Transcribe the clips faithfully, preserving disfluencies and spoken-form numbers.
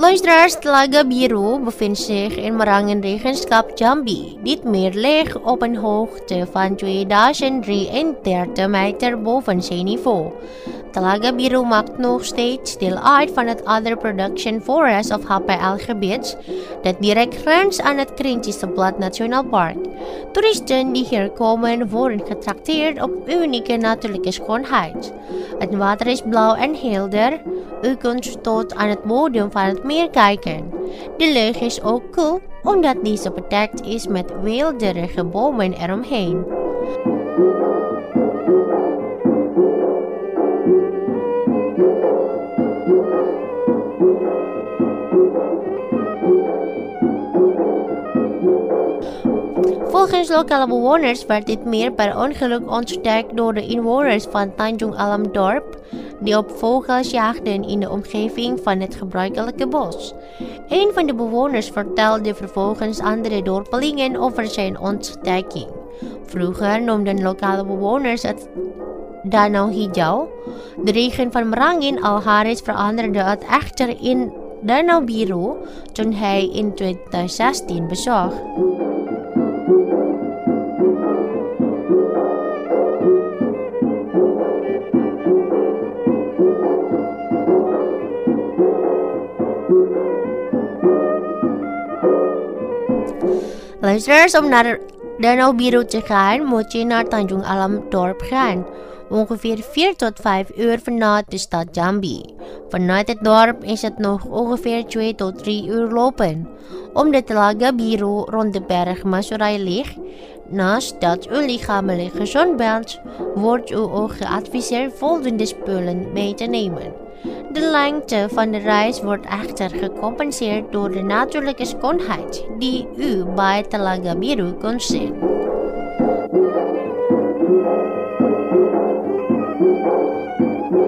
Luisteraars, Telaga Biru bevindt zich in Marangenregenschap Jambi. Dit meer ligt op een hoogte van tweeduizend drieëndertig meter boven zeeniveau. Telaga Biru maakt nog steeds deel uit van het Other Production Forest of H P L-gebied, dat direct grenst aan het Krintiseblad Nationaal Park. Toeristen die hier komen worden getrakteerd op unieke natuurlijke schoonheid. Het water is blauw en helder. U kunt tot aan het bodem van het meer kijken. De lucht is ook koel, omdat deze bedekt is met weelderige bomen eromheen. Volgens lokale bewoners werd dit meer per ongeluk ontdekt door de inwoners van Tanjung Alam dorp, die op vogels jaagden in de omgeving van het gebruikelijke bos. Een van de bewoners vertelde vervolgens andere dorpelingen over zijn ontdekking. Vroeger noemden lokale bewoners het Danau Hijau. De regen van Merangin Alharis veranderde het echter in Danau Biru toen hij in tweeduizend zestien bezocht. Luisteraars, om naar Danau Biru te gaan, moet je naar Tanjung Alam dorp gaan. Ongeveer vier tot vijf uur vanuit de stad Jambi. Vanuit het dorp is het nog ongeveer twee tot drie uur lopen. Omdat Telaga Biru rond de berg Masurai ligt, naast dat u lichamelijk gezond bent, wordt u ook geadviseerd volgende spullen mee te nemen. De lengte van de reis wordt echter gecompenseerd door de natuurlijke schoonheid die u bij Telaga Biru kunt zien.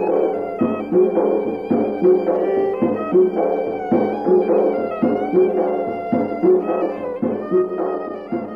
Thank you.